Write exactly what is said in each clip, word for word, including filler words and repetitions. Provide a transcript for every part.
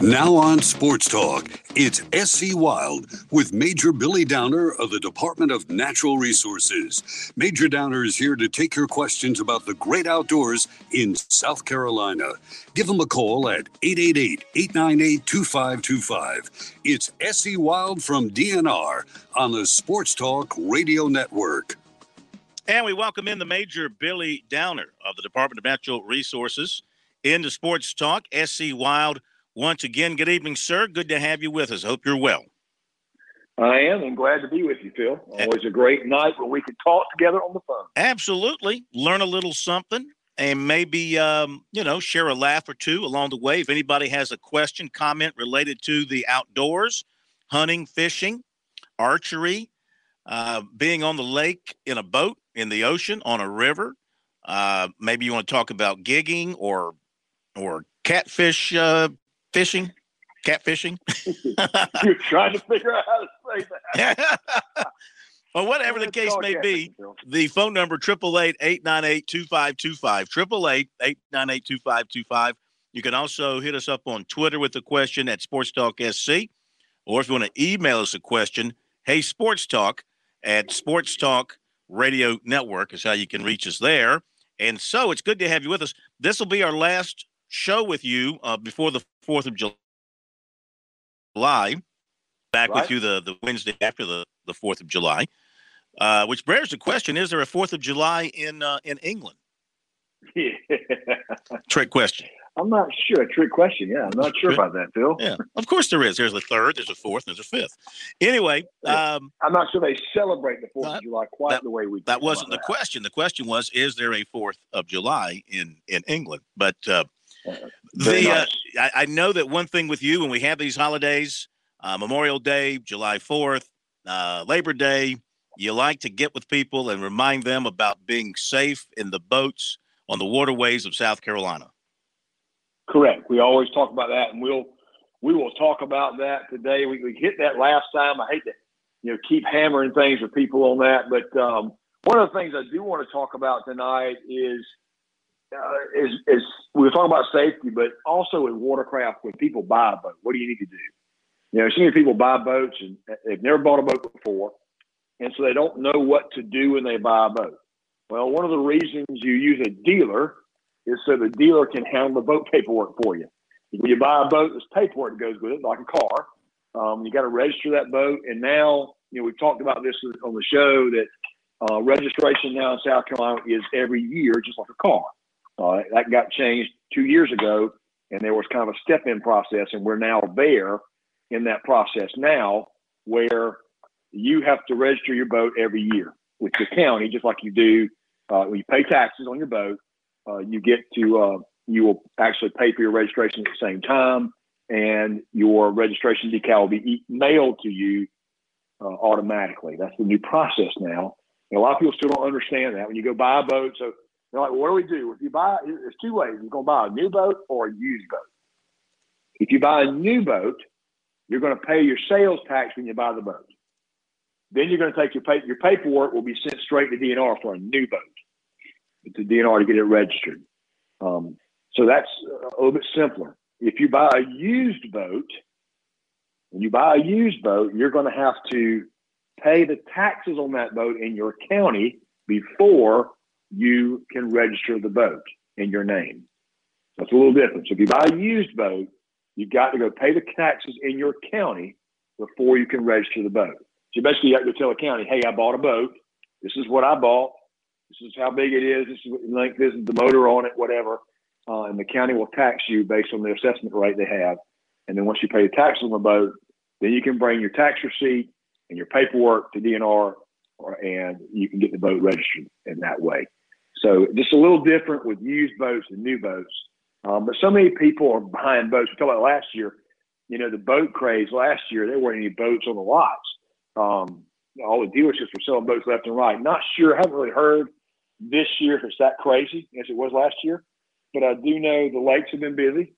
Now on Sports Talk, it's S C Wild with Major Billy Downer of the Department of Natural Resources. Major Downer is here to take your questions about the great outdoors in South Carolina. Give him a call at eight eight eight, eight nine eight, two five two five. It's S C Wild from D N R on the Sports Talk Radio Network. And we welcome in the Major Billy Downer of the Department of Natural Resources into Sports Talk, S C Wild. Once again, good evening, sir. Good to have you with us. I hope you're well. I am, and glad to be with you, Phil. Always a great night when we can talk together on the phone. Absolutely. Learn a little something and maybe, um, you know, share a laugh or two along the way. If anybody has a question, comment related to the outdoors, hunting, fishing, archery, uh, being on the lake, in a boat, in the ocean, on a river, uh, maybe you want to talk about gigging or or catfish uh fishing, catfishing. You're trying to figure out how to say that. Well, whatever the case may be, the phone number, eight eight eight, eight nine eight, two five two five, eight eight eight, eight nine eight, two five two five. You can also hit us up on Twitter with a question at Sports Talk S C, or if you want to email us a question, hey, Sports Talk at Sports Talk Radio Network is how you can reach us there. And so it's good to have you with us. This will be our last show with you uh, before the fourth of July. Back right. with you the, the Wednesday after the, the fourth of July, uh, which bears the question, is there a fourth of July in uh, in England? Yeah. Trick question. I'm not sure. Trick question, yeah. I'm not sure about that, Phil. Yeah, of course there is. There's a third, there's a fourth, there's a fifth. Anyway. Um, I'm not sure they celebrate the fourth that, of July quite that, the way we do. That wasn't the that. question. The question was, is there a fourth of July in, in England? But uh, Uh, the nice. uh, I, I know that one thing with you when we have these holidays, uh, Memorial Day, July fourth, uh, Labor Day, you like to get with people and remind them about being safe in the boats on the waterways of South Carolina. Correct. We always talk about that, and we'll we will talk about that today. We, we hit that last time. I hate to you know keep hammering things with people on that, but um, one of the things I do want to talk about tonight is. Uh, is, is we were talking about safety, but also in watercraft, when people buy a boat, what do you need to do? You know, so many people buy boats and they've never bought a boat before, and so they don't know what to do when they buy a boat. Well, one of the reasons you use a dealer is so the dealer can handle the boat paperwork for you. When you buy a boat, there's paperwork that goes with it, like a car. Um, you got to register that boat, and now, you know, we've talked about this on the show that uh, registration now in South Carolina is every year, just like a car. Uh, that got changed two years ago, and there was kind of a step-in process, and we're now there in that process now where you have to register your boat every year with the county, just like you do uh, when you pay taxes on your boat. Uh, you get to uh, you will actually pay for your registration at the same time, and your registration decal will be e- mailed to you uh, automatically. That's the new process now, and a lot of people still don't understand that when you go buy a boat. So they're like, well, what do we do? If you buy, there's two ways. You're going to buy a new boat or a used boat. If you buy a new boat, you're going to pay your sales tax when you buy the boat. Then you're going to take your pay, your paperwork will be sent straight to D N R for a new boat, to D N R to get it registered. Um, so that's a little bit simpler. If you buy a used boat, when you buy a used boat, you're going to have to pay the taxes on that boat in your county before you can register the boat in your name. So it's a little different. So if you buy a used boat, you've got to go pay the taxes in your county before you can register the boat. So basically you have to tell the county, hey, I bought a boat. This is what I bought. This is how big it is. This is what the length is, the motor on it, whatever. Uh, and the county will tax you based on the assessment rate they have. And then once you pay the taxes on the boat, then you can bring your tax receipt and your paperwork to D N R, or, and you can get the boat registered in that way. So just a little different with used boats and new boats. Um, but so many people are buying boats. We talked about last year, you know, the boat craze last year, there weren't any boats on the lots. Um, all the dealerships were selling boats left and right. Not sure, haven't really heard this year if it's that crazy as it was last year. But I do know the lakes have been busy.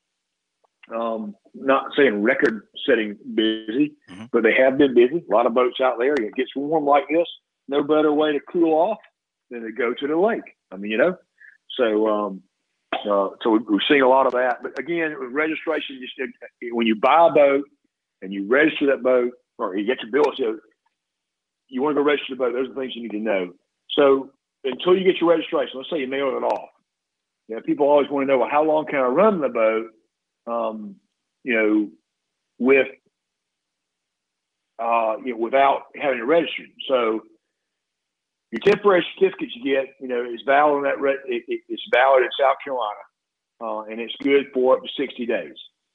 Um, not saying record-setting busy, mm-hmm. but they have been busy. A lot of boats out there. It gets warm like this, no better way to cool off than to go to the lake. I mean, you know. So um, Uh, so we, we've seen a lot of that. But again, with registration, you still, when you buy a boat and you register that boat, or you get your bill, so you want to go register the boat, those are the things you need to know. So until you get your registration, let's say you mail it off. You know, people always want to know, well, how long can I run the boat, um, you know, with, uh, you know, without having it registered. So your temporary certificate you get, you know, is valid on that. Re- it, it, it's valid in South Carolina, uh, and it's good for up to sixty days.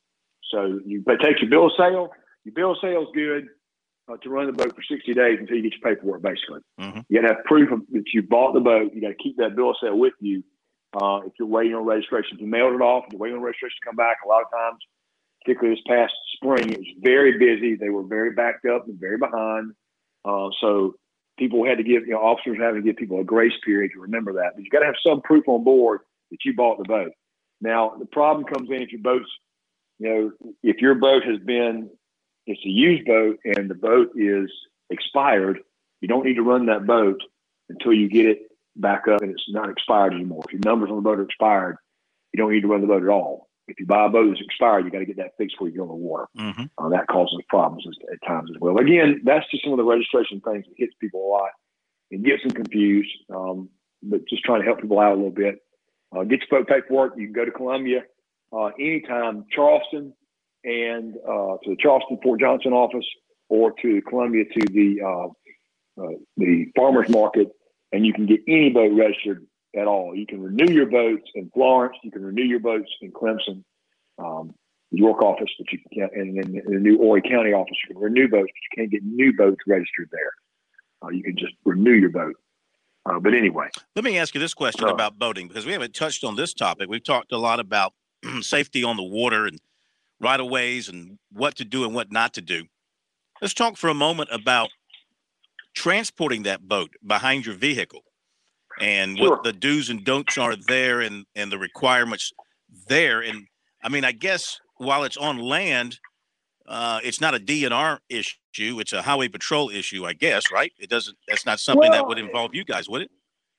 So you but take your bill of sale. Your bill of sale is good uh, to run the boat for sixty days until you get your paperwork. Basically, mm-hmm. You got to have proof of, that you bought the boat. You got to keep that bill of sale with you. Uh, if you're waiting on registration, if you mailed it off, if you're waiting on registration to come back, a lot of times, particularly this past spring, it was very busy. They were very backed up and very behind. Uh, so people had to give, you know, officers having to give people a grace period to remember that. But you got to have some proof on board that you bought the boat. Now, the problem comes in if your boat's, you know, if your boat has been, it's a used boat and the boat is expired, you don't need to run that boat until you get it back up and it's not expired anymore. If your numbers on the boat are expired, you don't need to run the boat at all. If you buy a boat that's expired, you got to get that fixed before you go in the water. Mm-hmm. Uh, that causes problems at times as well. Again, that's just some of the registration things that hits people a lot and gets them confused. Um, but just trying to help people out a little bit. Uh, get your boat paperwork. You can go to Columbia uh, anytime, Charleston, and uh, to the Charleston Fort Johnson office, or to Columbia to the uh, uh, the farmers market, and you can get any boat registered at all. You can renew your boats in Florence. You can renew your boats in Clemson, um, York office, but you can't, and in the new Horry County office, you can renew boats, but you can't get new boats registered there. Uh, you can just renew your boat. Uh, but anyway. Let me ask you this question uh, about boating, because we haven't touched on this topic. We've talked a lot about safety on the water and right-of-ways and what to do and what not to do. Let's talk for a moment about transporting that boat behind your vehicle and sure. what the do's and don'ts are there, and, and the requirements there. And I mean, I guess while it's on land, uh, it's not a D N R issue. It's a highway patrol issue, I guess, right? It doesn't, that's not something well, that would involve you guys, would it?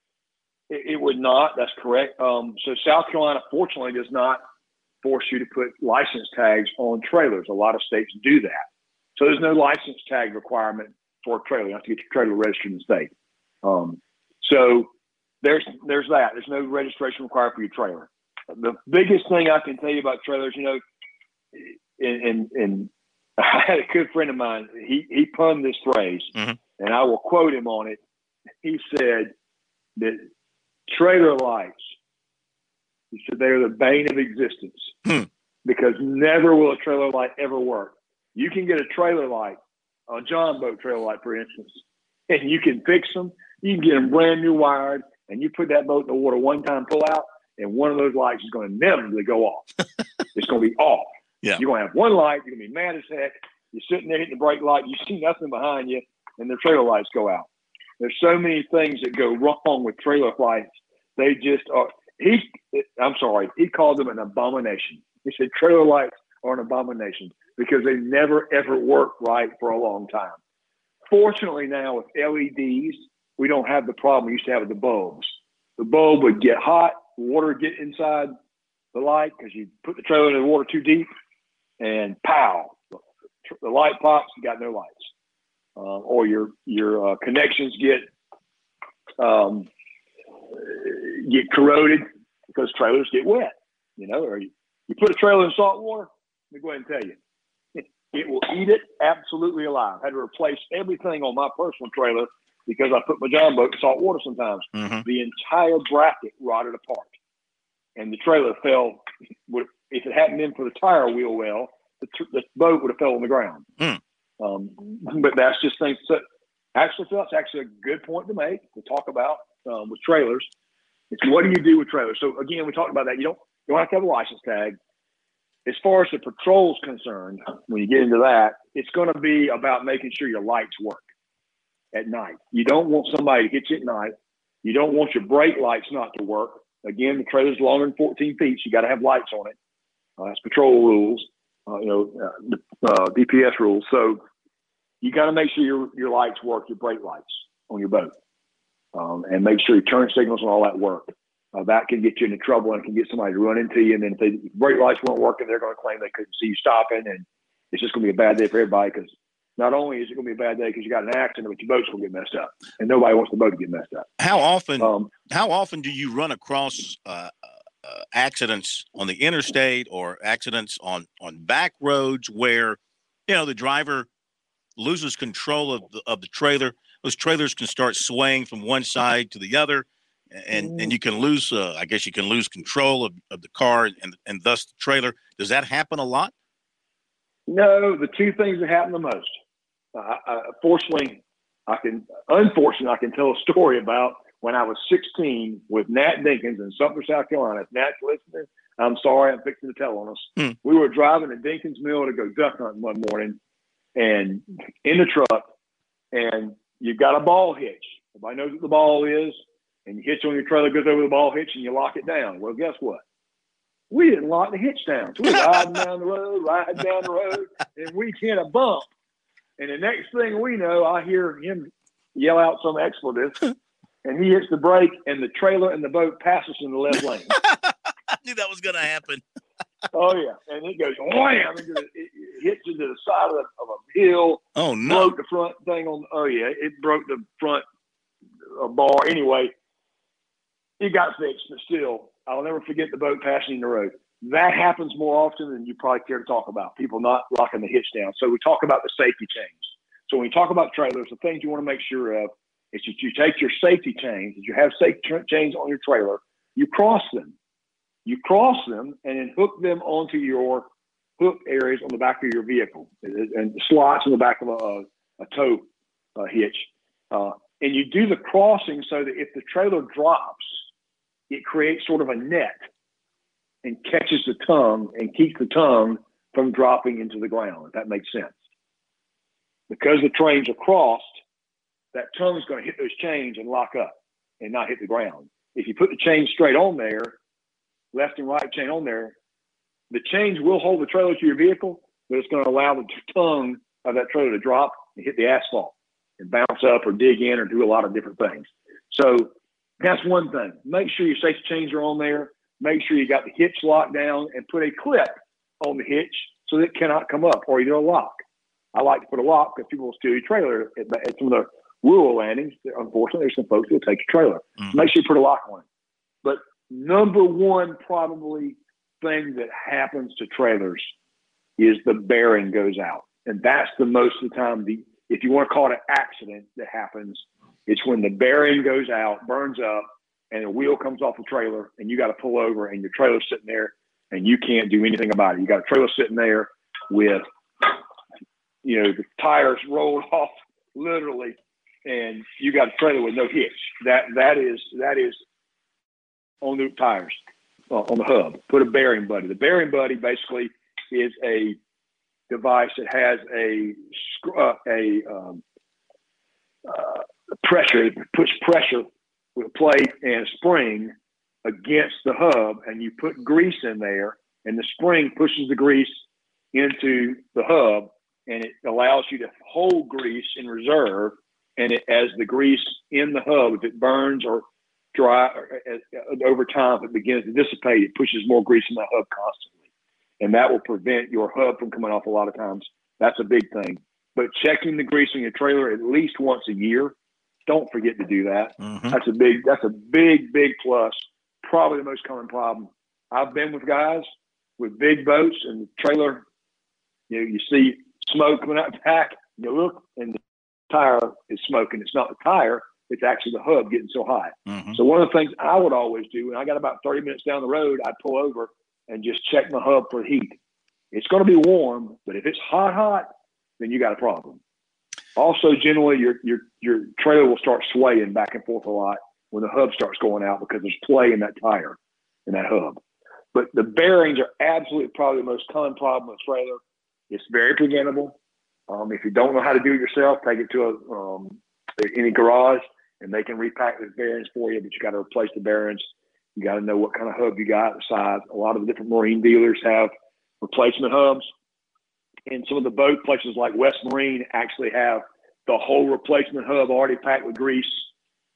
It, it would not. That's correct. Um, so South Carolina, fortunately, does not force you to put license tags on trailers. A lot of states do that. So there's no license tag requirement for a trailer. You have to get your trailer registered in the state. Um, so there's there's that. There's no registration required for your trailer. The biggest thing I can tell you about trailers, you know, and, and I had a good friend of mine, he, he punned this phrase, mm-hmm. and I will quote him on it. He said that trailer lights, he said they are the bane of existence hmm. because never will a trailer light ever work. You can get a trailer light, a John boat trailer light, for instance, and you can fix them. You can get them brand new wired, and you put that boat in the water one time, pull out, and one of those lights is going to inevitably go off. It's going to be off. Yeah. You're going to have one light. You're going to be mad as heck. You're sitting there hitting the brake light. You see nothing behind you, and the trailer lights go out. There's so many things that go wrong with trailer lights. They just are. He, I'm sorry, he called them an abomination. He said trailer lights are an abomination because they never, ever work right for a long time. Fortunately now with L E Ds, we don't have the problem we used to have with the bulbs. The bulb would get hot, water would get inside the light because you put the trailer in the water too deep, and pow, the light pops, you got no lights. Uh, or your your uh, connections get um, get corroded because trailers get wet, you know, or you, you put a trailer in salt water, let me go ahead and tell you, it, it will eat it absolutely alive. I had to replace everything on my personal trailer because I put my John boat in salt water sometimes. Mm-hmm. The entire bracket rotted apart. And the trailer fell, would, if it hadn't been for the tire wheel well, the, tr- the boat would have fell on the ground. Mm. Um, but that's just things. So actually, Phil, it's actually a good point to make, to talk about um, with trailers. It's what do you do with trailers? So again, we talked about that. You don't, you don't have to have a license tag. As far as the patrol's concerned, when you get into that, it's going to be about making sure your lights work at night. You don't want somebody to hit you at night. You don't want your brake lights not to work. Again, the trailer's longer than fourteen feet, so you got to have lights on it. Uh, that's patrol rules, uh, you know, uh, uh, D P S rules. So you got to make sure your your lights work, your brake lights on your boat, um, and make sure your turn signals and all that work. Uh, that can get you into trouble and can get somebody to run into you. And then if the brake lights weren't working, they're going to claim they couldn't see you stopping. And it's just going to be a bad day for everybody, because not only is it going to be a bad day because you got an accident, but your boat's going to get messed up. And nobody wants the boat to get messed up. How often, um, how often do you run across uh, uh, accidents on the interstate or accidents on, on back roads where, you know, the driver loses control of the, of the trailer? Those trailers can start swaying from one side to the other. And and you can lose, uh, I guess you can lose control of, of the car and and thus the trailer. Does that happen a lot? No, the two things that happen the most. Uh, I, fortunately, I can. Unfortunately, I can tell a story about when I was sixteen with Nat Dinkins in Sumter, South Carolina. If Nat's listening, I'm sorry, I'm fixing to tell on us. Hmm. We were driving to Dinkins Mill to go duck hunting one morning, and in the truck, and you've got a ball hitch. Everybody knows what the ball is. And you hitch on your trailer, goes over the ball hitch, and you lock it down. Well, guess what? We didn't lock the hitch down. So we're riding down the road, riding down the road, and we hit a bump. And the next thing we know, I hear him yell out some expletive, and he hits the brake, and the trailer and the boat passes in the left lane. I knew that was going to happen. Oh, yeah. And it goes wham, into the, it hits into the side of, a, of a hill. Oh, no. Broke the front thing on, oh, yeah, it broke the front uh, bar. Anyway, it got fixed, but still, I'll never forget the boat passing in the road. That happens more often than you probably care to talk about, people not locking the hitch down. So we talk about the safety chains. So when you talk about trailers, the things you want to make sure of is that you take your safety chains, that you have safety chains on your trailer, you cross them. You cross them and then hook them onto your hook areas on the back of your vehicle and the slots in the back of a, a tow uh, hitch. Uh, and you do the crossing so that if the trailer drops, it creates sort of a net and catches the tongue and keeps the tongue from dropping into the ground, if that makes sense. Because the trains are crossed, that tongue is going to hit those chains and lock up and not hit the ground. If you put the chain straight on there, left and right chain on there, the chains will hold the trailer to your vehicle, but it's going to allow the tongue of that trailer to drop and hit the asphalt and bounce up or dig in or do a lot of different things. So that's one thing. Make sure your safety chains are on there. Make sure you got the hitch locked down and put a clip on the hitch so that it cannot come up, or either a lock. I like to put a lock because people will steal your trailer at, at some of the rural landings. Unfortunately, there's some folks who will take your trailer. Mm-hmm. So make sure you put a lock on it. But number one probably thing that happens to trailers is the bearing goes out. And that's the most of the time, the if you want to call it an accident that happens, it's when the bearing goes out, burns up, and the wheel comes off the trailer, and you got to pull over, and your trailer's sitting there, and you can't do anything about it. You got a trailer sitting there with, you know, the tires rolled off, literally, and you got a trailer with no hitch. That that is that is on the tires, uh, on the hub. Put a bearing buddy. The bearing buddy basically is a device that has a uh, a um, uh, pressure. It puts pressure with a plate and a spring against the hub, and you put grease in there, and the spring pushes the grease into the hub, and it allows you to hold grease in reserve. And it, as the grease in the hub, if it burns or dry or, uh, over time, if it begins to dissipate, it pushes more grease in the hub constantly. And that will prevent your hub from coming off a lot of times. That's a big thing. But checking the grease in your trailer at least once a year, don't forget to do that. Mm-hmm. That's a big, that's a big, big plus. Probably the most common problem. I've been with guys with big boats and the trailer, you know, you see smoke coming out the back, you look, and the tire is smoking. It's not the tire, it's actually the hub getting so high. Mm-hmm. So one of the things I would always do, when I got about thirty minutes down the road, I'd pull over and just check my hub for heat. It's going to be warm, but if it's hot, hot, then you got a problem. Also, generally, your your your trailer will start swaying back and forth a lot when the hub starts going out because there's play in that tire, in that hub. But the bearings are absolutely probably the most common problem with trailer. It's very preventable. Um, if you don't know how to do it yourself, take it to a, um, any garage, and they can repack the bearings for you, but you got to replace the bearings. You got to know what kind of hub you got, the size. A lot of the different marine dealers have replacement hubs. And some of the boat places like West Marine actually have the whole replacement hub already packed with grease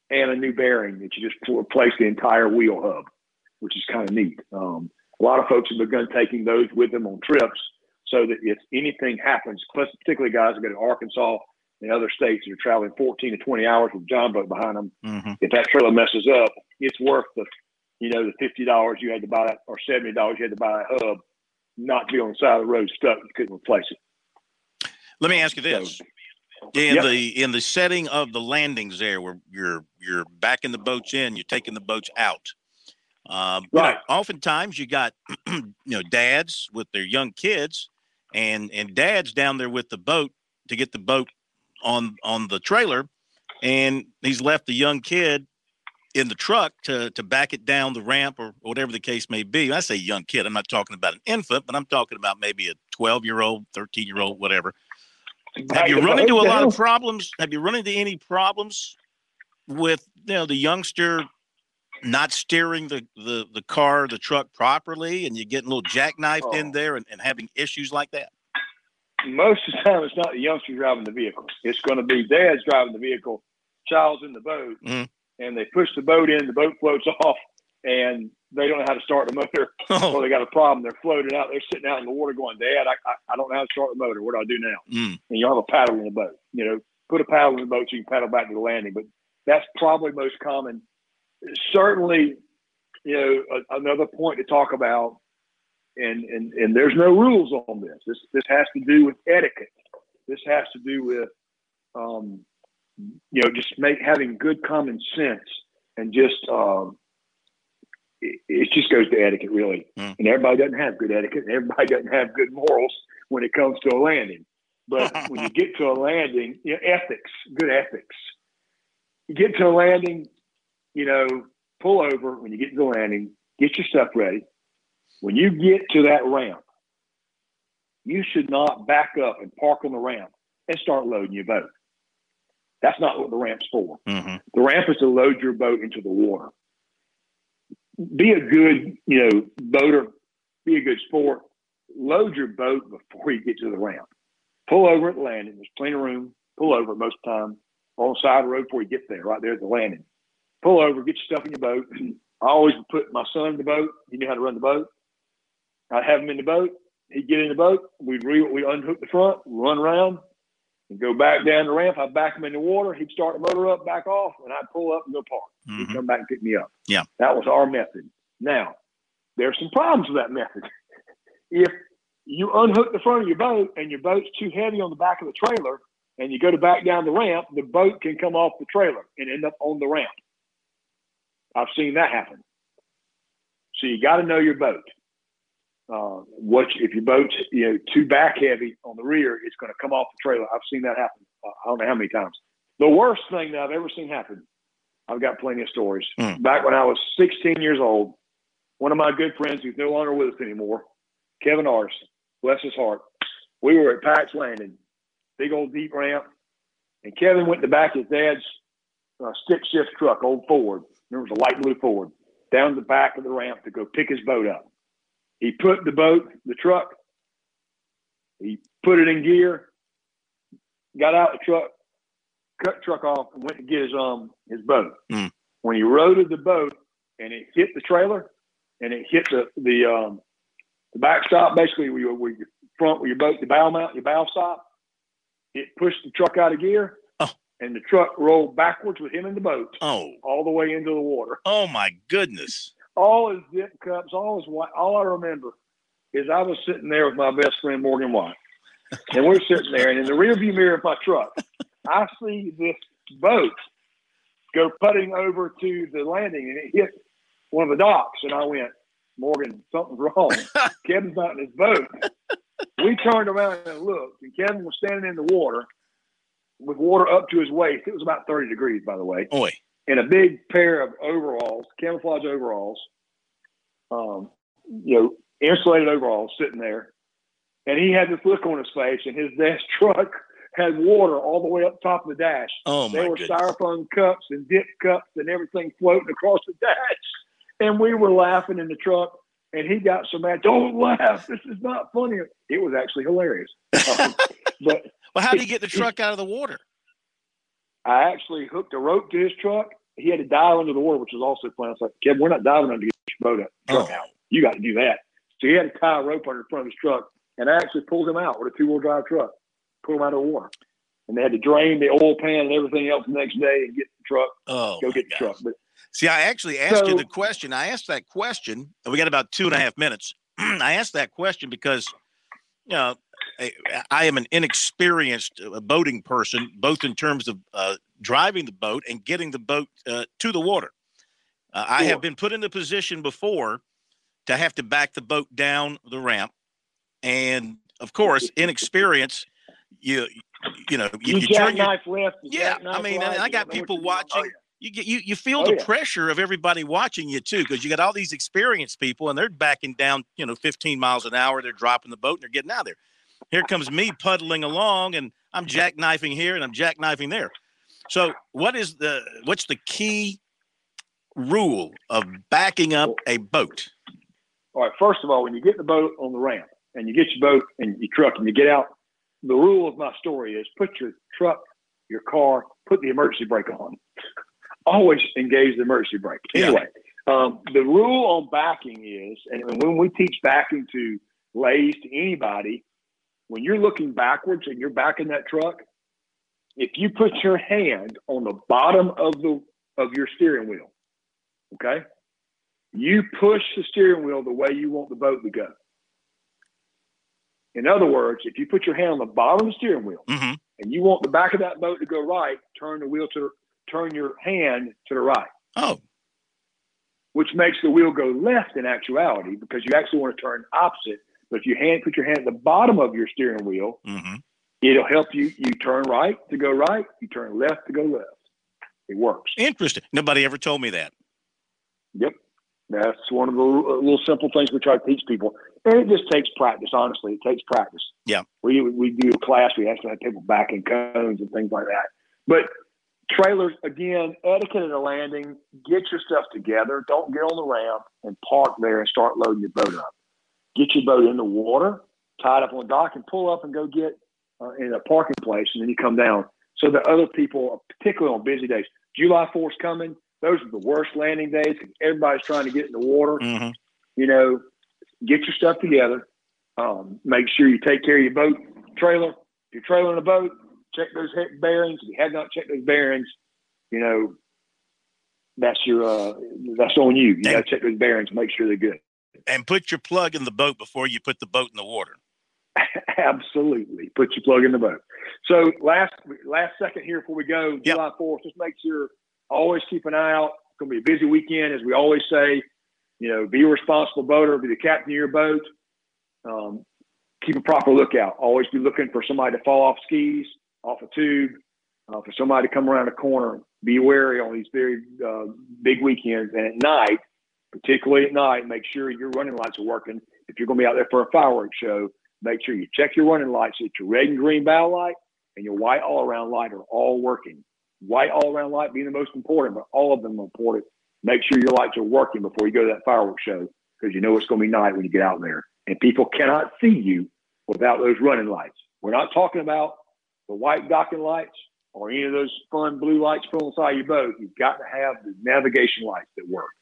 and a new bearing that you just replace the entire wheel hub, which is kind of neat. Um, a lot of folks have begun taking those with them on trips so that if anything happens, particularly guys that go to Arkansas and other states that are traveling fourteen to twenty hours with John boat behind them, mm-hmm. if that trailer messes up, it's worth the, you know, the fifty dollars you had to buy that, or seventy dollars you had to buy that hub, not to be on the side of the road stuck. You couldn't replace it. Let me ask you this. So, in yep. the in the setting of the landings there, where you're you're backing the boats in, you're taking the boats out. Um, right. You know, oftentimes you got you know dads with their young kids, and and dads down there with the boat to get the boat on on the trailer, and he's left the young kid in the truck to to back it down the ramp or whatever the case may be. I say young kid, I'm not talking about an infant, but I'm talking about maybe a twelve year old, thirteen year old, whatever. Have you run into a lot of problems? Have you run into any problems with, you know, the youngster not steering the, the, the car, the truck properly, and you getting a little jackknifed oh. in there and, and having issues like that? Most of the time, it's not the youngster driving the vehicle. It's going to be dad's driving the vehicle, child's in the boat, mm-hmm. and they push the boat in, the boat floats off, and they don't know how to start the motor. Oh. Or they got a problem. They're floating out. They're sitting out in the water going, Dad, I, I, I don't know how to start the motor. What do I do now? Mm. And you have a paddle in the boat. You know, put a paddle in the boat so you can paddle back to the landing. But that's probably most common. Certainly, you know, a, another point to talk about, and, and, and there's no rules on this. This this has to do with etiquette. This has to do with, um, you know, just make having good common sense and just um, – it just goes to etiquette, really. Mm. And everybody doesn't have good etiquette, and everybody doesn't have good morals when it comes to a landing. But when you get to a landing, you know, ethics, good ethics. You get to a landing, you know, pull over when you get to the landing, get your stuff ready. When you get to that ramp, you should not back up and park on the ramp and start loading your boat. That's not what the ramp's for. Mm-hmm. The ramp is to load your boat into the water. Be a good, you know, boater, be a good sport. Load your boat before you get to the ramp. Pull over at the landing. There's plenty of room. Pull over most of the time on the side of the road before you get there, right there at the landing. Pull over, get your stuff in your boat. I always put my son in the boat. He knew how to run the boat. I'd have him in the boat. He'd get in the boat. We'd re- we'd unhook the front, run around, and go back down the ramp. I'd back him in the water. He'd start the motor up, back off, and I'd pull up and go park. Mm-hmm. He'd come back and pick me up. Yeah. That was our method. Now, there's some problems with that method. If you unhook the front of your boat and your boat's too heavy on the back of the trailer and you go to back down the ramp, the boat can come off the trailer and end up on the ramp. I've seen that happen. So you got to know your boat. Uh, what if your boat's, you know, too back heavy on the rear, it's going to come off the trailer. I've seen that happen. Uh, I don't know how many times. The worst thing that I've ever seen happen, I've got plenty of stories. Mm. Back when I was sixteen years old, one of my good friends who's no longer with us anymore, Kevin Artis, bless his heart, we were at Pax Landing, big old deep ramp, and Kevin went to the back of his dad's uh, stick shift truck, old Ford. There was a light blue Ford, down the back of the ramp to go pick his boat up. He put the boat, the truck, he put it in gear, got out the truck, cut the truck off, and went to get his um his boat. Mm. When he loaded the boat and it hit the trailer and it hit the the um the backstop, basically where your, where your front, where your boat, the bow mount, your bow stop, it pushed the truck out of gear, oh. and the truck rolled backwards with him in the boat, oh, all the way into the water. Oh my goodness! All his zip cups, all his white. All I remember is I was sitting there with my best friend Morgan White, and we're sitting there, and in the rearview mirror of my truck, I see this boat go putting over to the landing, and it hit one of the docks, and I went, Morgan, something's wrong. Kevin's not in his boat. We turned around and looked, and Kevin was standing in the water with water up to his waist. It was about thirty degrees, by the way. Oy. In a big pair of overalls, camouflage overalls, um, you know, insulated overalls sitting there. And he had this look on his face, and his dad's truck had water all the way up top of the dash. Oh, my There were goodness. styrofoam cups and dip cups and everything floating across the dash. And we were laughing in the truck, and he got so mad, don't laugh. This is not funny. It was actually hilarious. Um, but well, how did he get the truck out of the water? I actually hooked a rope to his truck he had to dive under the water, which was also fun. I was like, Kevin, we're not diving under to get your boat out, truck oh. out. You got to do that. So he had to tie a rope under the front of his truck, and I actually pulled him out with a two-wheel drive truck, pulled him out of the water. And they had to drain the oil pan and everything else the next day and get the truck, oh, go get the gosh. truck. But see, I actually asked so, you the question. I asked that question, and we got about two and a half minutes. I asked that question because, you know, I, I am an inexperienced boating person, both in terms of uh, driving the boat and getting the boat uh, to the water. Uh, I have been put in the position before to have to back the boat down the ramp. And, of course, inexperience, you you know, you, you, you turn your jackknife left. yeah. I mean, right, and I got people watching. Oh, yeah. You get you you feel Oh, the yeah. pressure of everybody watching you too, because you got all these experienced people and they're backing down, you know, fifteen miles an hour. They're dropping the boat and they're getting out of there. Here comes me puddling along, and I'm jackknifing here and I'm jackknifing there. So, what is the what's the key rule of backing up a boat? All right. First of all, when you get the boat on the ramp and you get your boat and your truck and you get out, the rule of my story is put your truck, your car, put the emergency brake on. Always engage the emergency brake. Anyway, yeah. um, the rule on backing is, and when we teach backing to lays, to anybody, when you're looking backwards and you're backing that truck, if you put your hand on the bottom of the of your steering wheel, okay, you push the steering wheel the way you want the boat to go. In other words, if you put your hand on the bottom of the steering wheel mm-hmm. and you want the back of that boat to go right, turn the wheel to turn your hand to the right. Oh, which makes the wheel go left in actuality because you actually want to turn opposite. But if you hand put your hand at the bottom of your steering wheel, mm-hmm. it'll help you. You turn right to go right. You turn left to go left. It works. Interesting. Nobody ever told me that. Yep. That's one of the little simple things we try to teach people. And it just takes practice, honestly. It takes practice. Yeah. We we do a class. We actually have people backing cones and things like that. But trailers, again, etiquette at a landing, get your stuff together. Don't get on the ramp and park there and start loading your boat up. Get your boat in the water, tie it up on the dock, and pull up and go get uh, in a parking place, and then you come down. So that other people, particularly on busy days, July fourth coming, those are the worst landing days. Everybody's trying to get in the water. Mm-hmm. You know, get your stuff together. Um, make sure you take care of your boat trailer. If you're trailing a boat, check those bearings. If you have not checked those bearings, you know, that's your uh, that's on you. You got to check those bearings, make sure they're good. And put your plug in the boat before you put the boat in the water. Absolutely. Put your plug in the boat. So last last second here before we go, yep. July fourth, just make sure, always keep an eye out. It's going to be a busy weekend, as we always say. You know, be a responsible boater, be the captain of your boat. Um, keep a proper lookout. Always be looking for somebody to fall off skis, off a tube, uh, for somebody to come around a corner. Be wary on these very uh, big weekends. And at night, particularly at night, make sure your running lights are working. If you're going to be out there for a fireworks show, make sure you check your running lights so that your red and green bow light and your white all-around light are all working. White all-around light being the most important, but all of them are important. Make sure your lights are working before you go to that fireworks show, because you know it's going to be night when you get out there. And people cannot see you without those running lights. We're not talking about the white docking lights or any of those fun blue lights put on the side of your boat. You've got to have the navigation lights that work.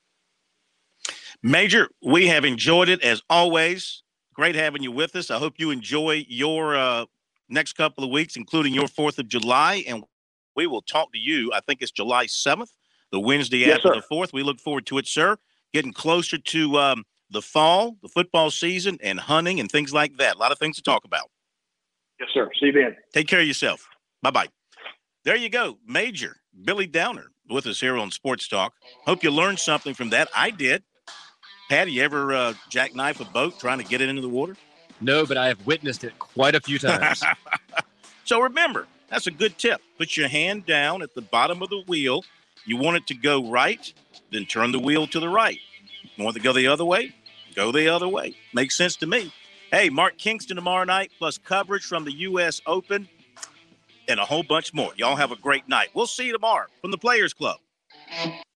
Major, we have enjoyed it as always. Great having you with us. I hope you enjoy your uh, next couple of weeks, including your fourth of July. And we will talk to you, I think it's July seventh, the Wednesday yes, after sir. the fourth. We look forward to it, sir. Getting closer to um, the fall, the football season, and hunting and things like that. A lot of things to talk about. Yes, sir. See you then. Take care of yourself. Bye-bye. There you go. Major Billy Downer with us here on Sports Talk. Hope you learned something from that. I did. Pat, you ever uh, jackknife a boat trying to get it into the water? No, but I have witnessed it quite a few times. So remember, that's a good tip. Put your hand down at the bottom of the wheel. You want it to go right, then turn the wheel to the right. You want it to go the other way? Go the other way. Makes sense to me. Hey, Mark Kingston tomorrow night, plus coverage from the U S Open and a whole bunch more. Y'all have a great night. We'll see you tomorrow from the Players Club.